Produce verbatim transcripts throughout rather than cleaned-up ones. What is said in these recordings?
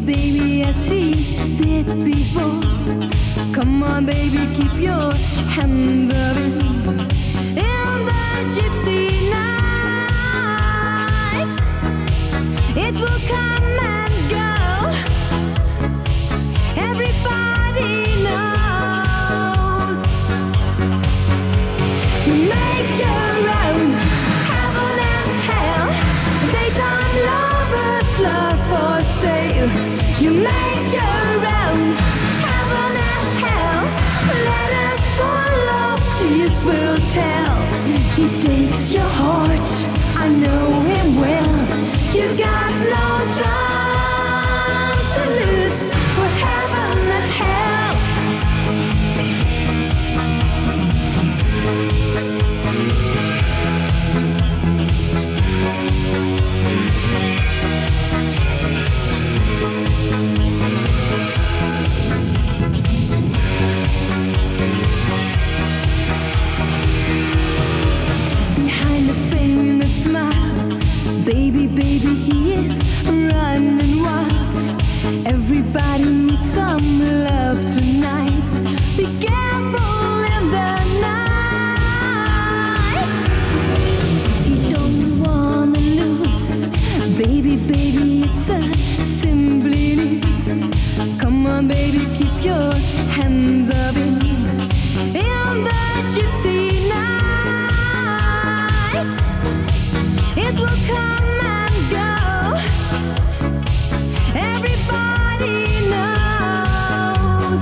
baby, as he did before. Come on, baby, keep your hands up in, in the gypsy night. It will come and go. Everybody knows. You make your own heaven and hell. Daytime lovers, love for sale. You make your own heaven and hell. Let us follow, tears will tell. He takes your heart, I know him well. You got no time to lose for heaven and hell. Behind the famous smile, baby, baby, he is running wild. Everybody needs some love tonight. Be careful in the night. You don't wanna lose, baby, baby, it's a simply news. Come on, baby, keep your hands up in, in the gypsy night. It will come and go. Everybody knows.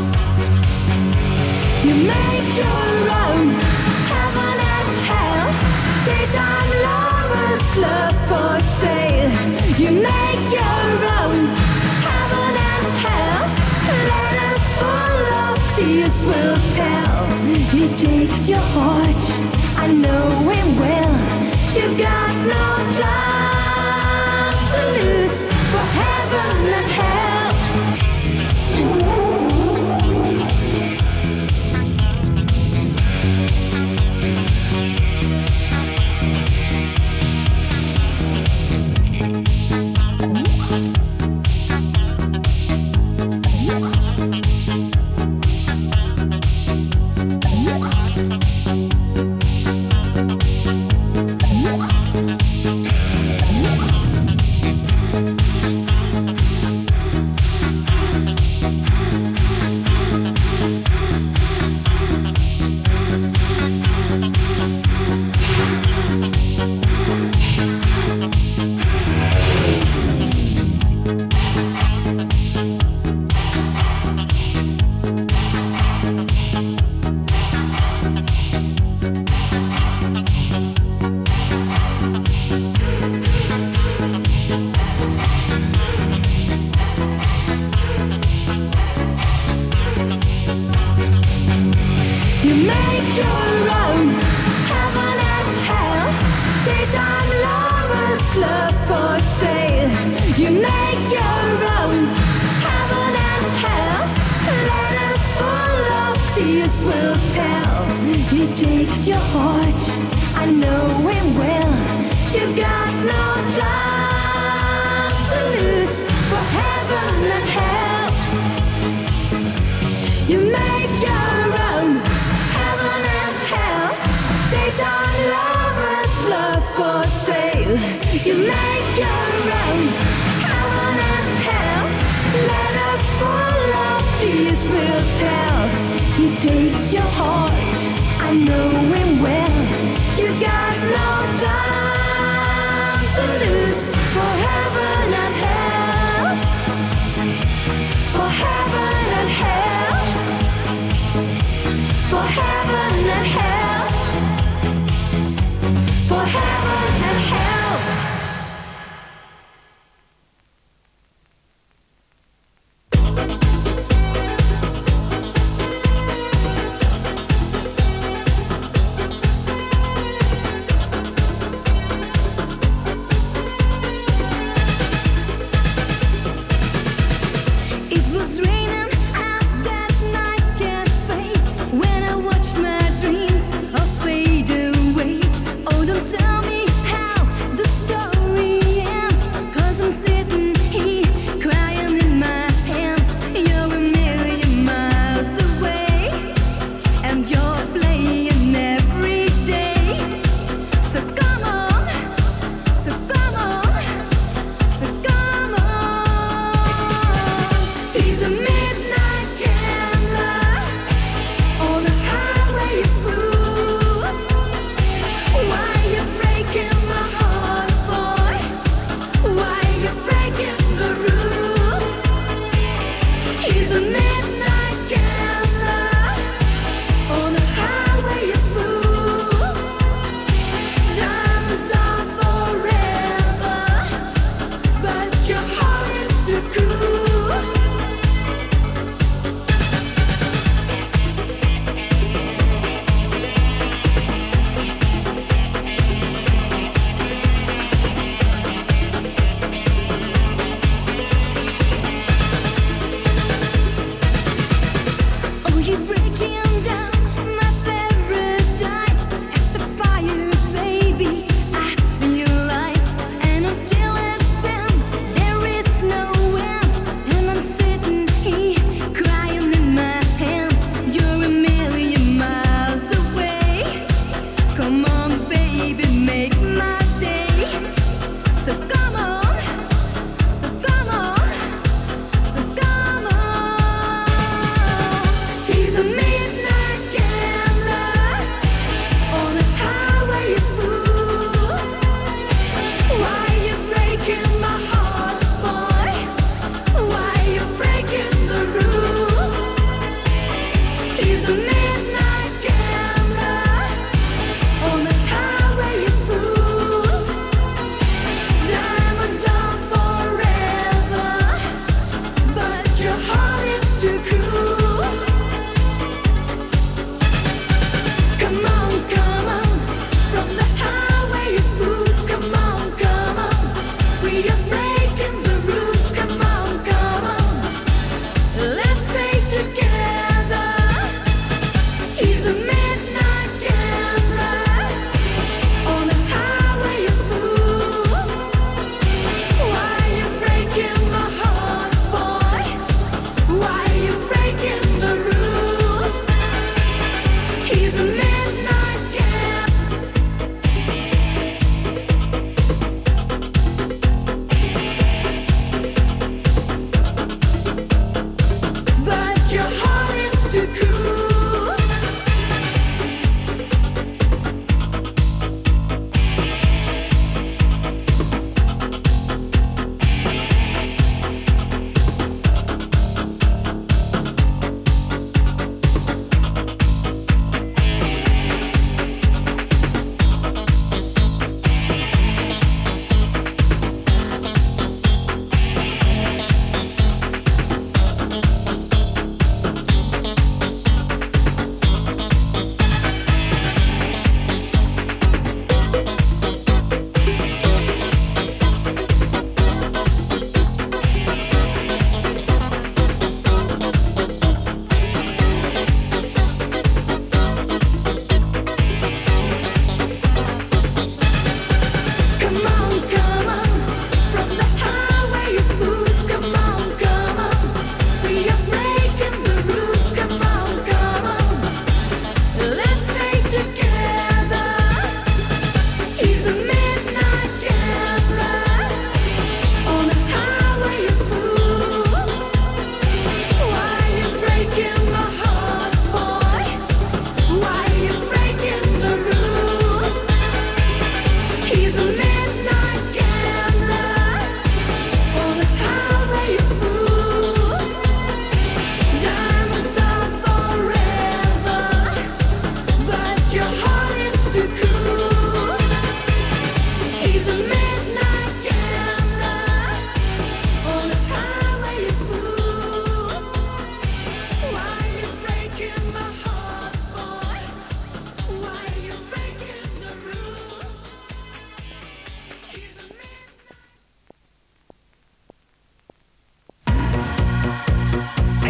You make your own heaven and hell. Daytime lovers, love for sale. You make your own heaven and hell. Let us follow, tears will tell. He takes your heart, I know him well. You got no time to lose for heaven and hell. You make your own heaven and hell. Daytime lovers, love for sale. You make your own heaven and hell. Let us follow, tears will tell. He takes your heart, I know him well. You got no time to lose for heaven and hell. You make your own heaven and hell. Daytime lovers, love for sale. You make your own heaven and hell. Let us follow, tears will tell. He takes your heart, I know him well. You got no time to lose for heaven and hell.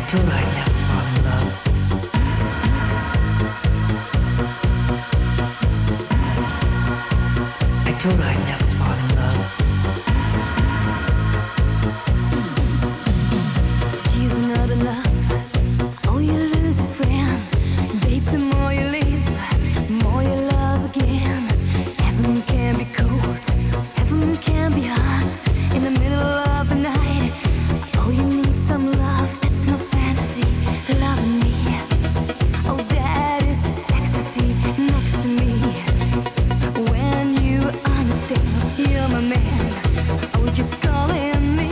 told her I'd never fall in love. I told her I'd never fall in love. She's not enough. Oh, you lose a friend. Babe, the more you leave, the more you love again. Heaven can be cold, heaven can be hot. In the middle of the night, oh, you need some love. That's no fantasy, loving me. Oh, that is ecstasy next to me. When you understand, you're my man. Oh, just calling me.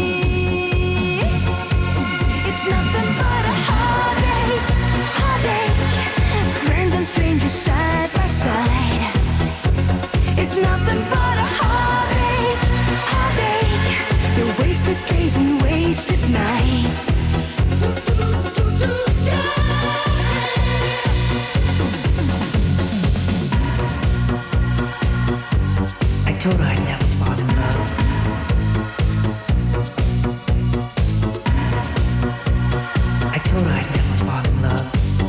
It's nothing but a heartache, heartache. Friends and strangers side by side. It's nothing but a heartache, heartache. The wasted days and wasted nights. I told her I'd never fall in love. I told her I'd never fall in love.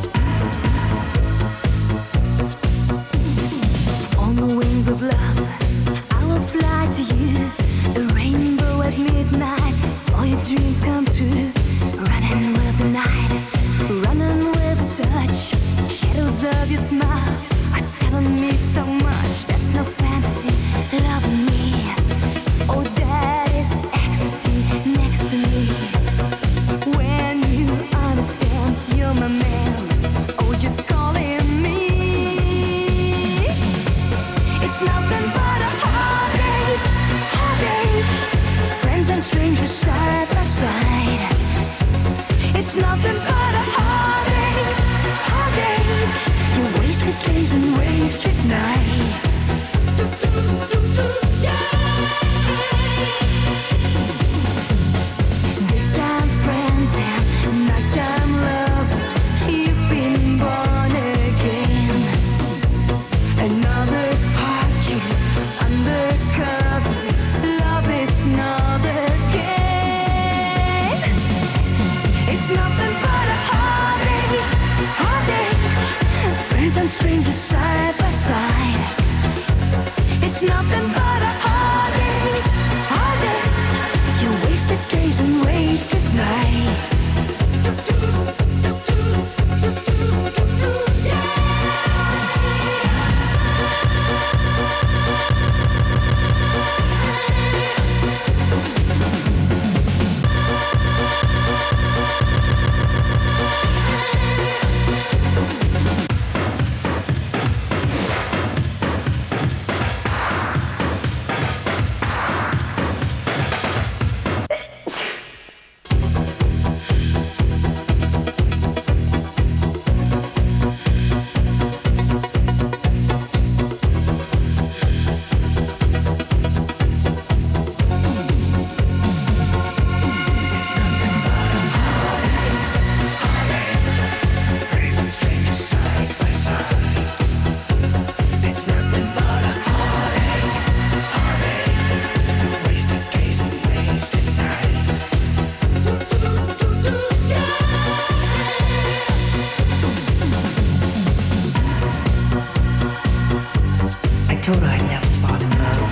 On the wings of love, I will fly to you. A rainbow at midnight, all your dreams come true. Running with the night, running with a touch. Shadows of your smile are telling me so much. That's no fantasy, loving me. Oh, that is ecstasy next to me. When you understand, you're my man. Oh, just calling me. It's nothing but a heartache, heartache. Friends and strangers side by side. It's nothing but a heartache, heartache. You wasted days and wasted nights. Daytime friends and nighttime lovers. You've been born again. Another heartache undercover. Love is not a game. It's nothing but a heartache, heartache. Friends and strangers side by side. It's nothing but a heartache, heartache. You wasted days and wasted nights. I told her I'd never fall in love.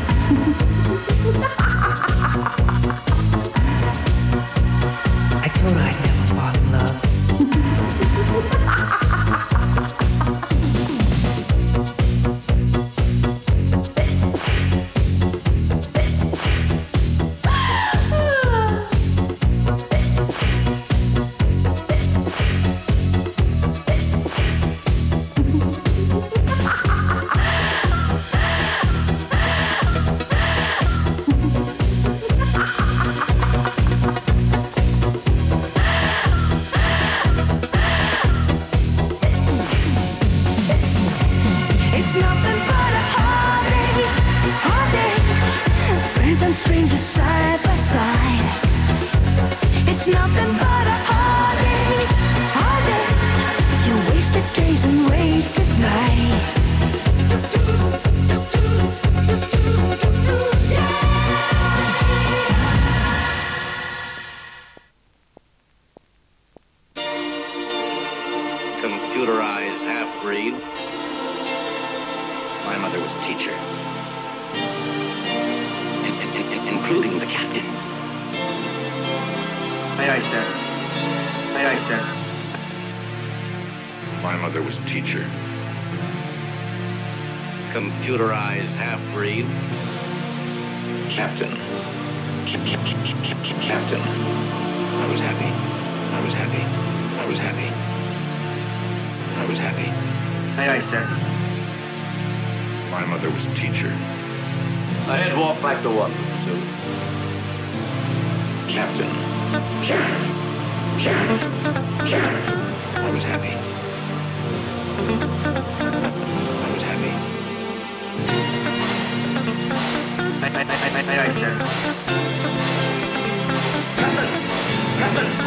I told her I'd never fall in love. computerized half-breed. My mother was a teacher, in, in, in, including the captain. Aye, aye, sir. Aye, aye, sir. My mother was a teacher. Computerized half-breed. Captain. Captain. I was happy. I was happy. I was happy. I was happy. Aye, aye, sir. My mother was a teacher. Ahead, walk back to one. So. Captain. I was happy. I was happy. Aye, aye, aye, aye, aye, aye, sir. Captain! Captain!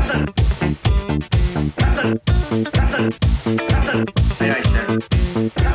Aye, aye, sir.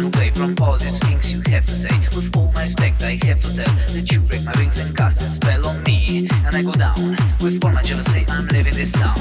away from all these things you have to say. With all my respect, I have to tell that you break my rings and cast a spell on me, and I go down. With all my jealousy, I'm leaving this town.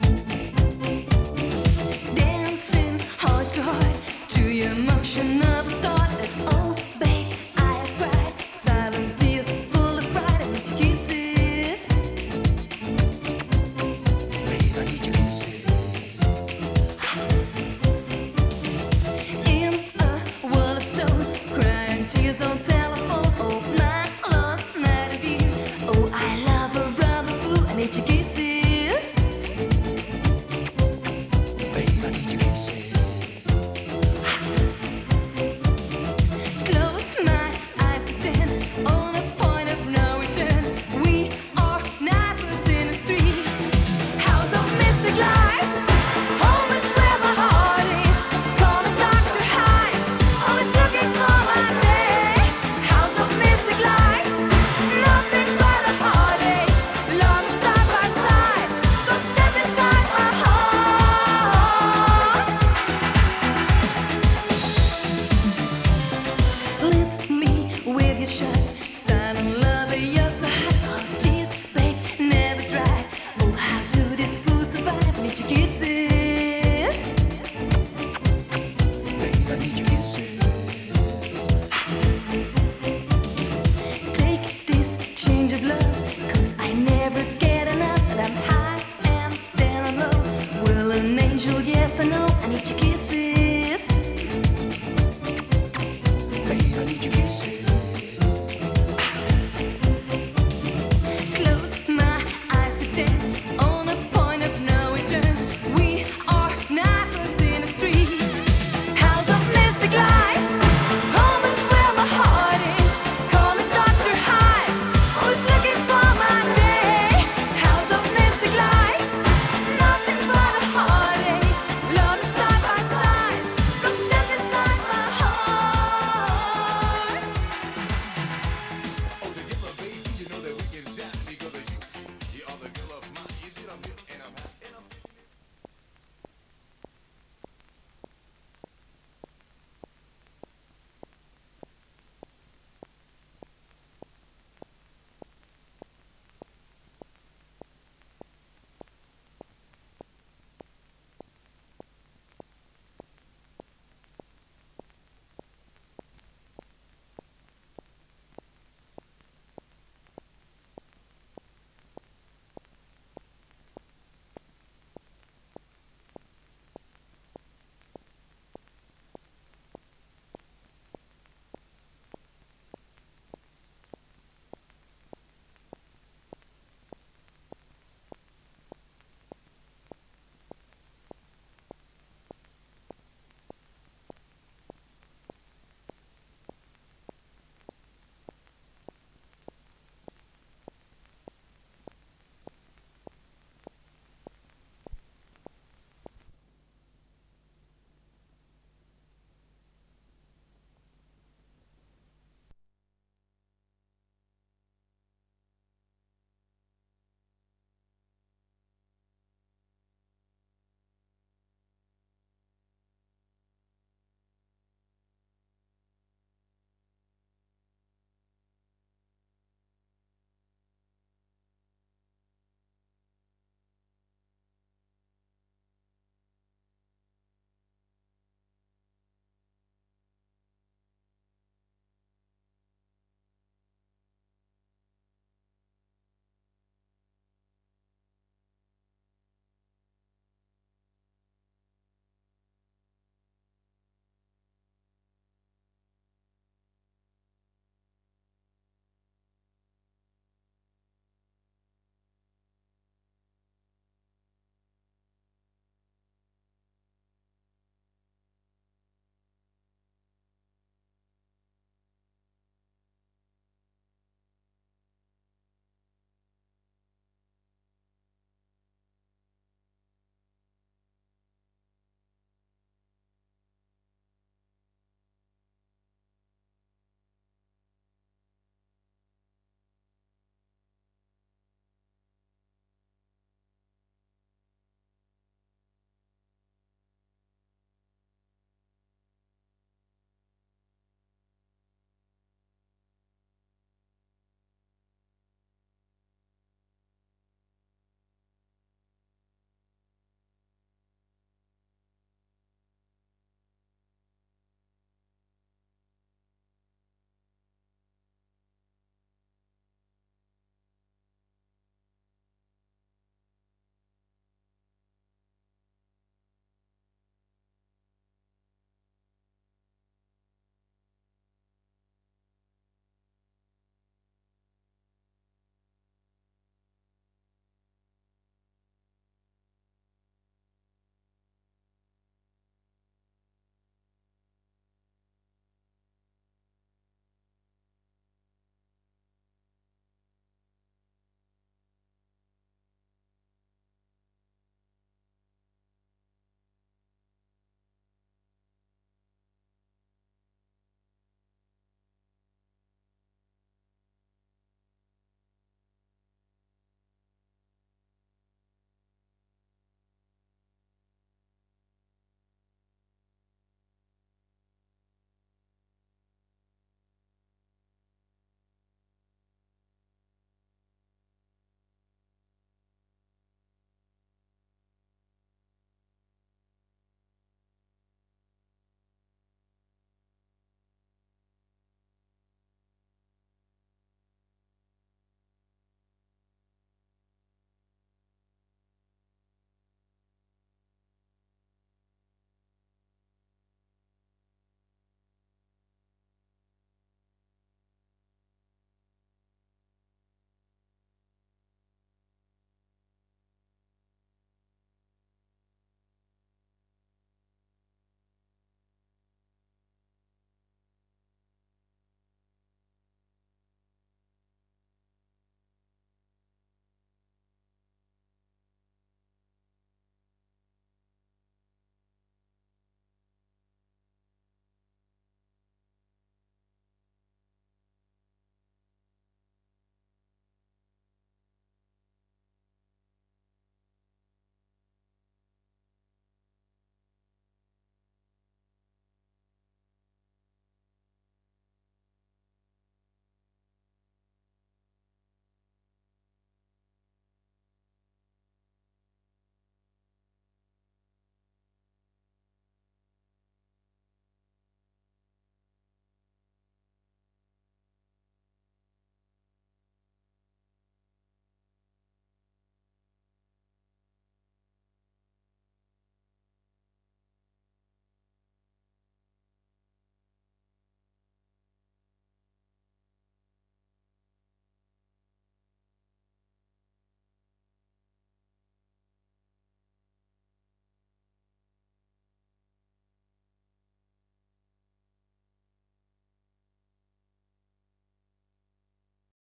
Dancing hard to your emotion of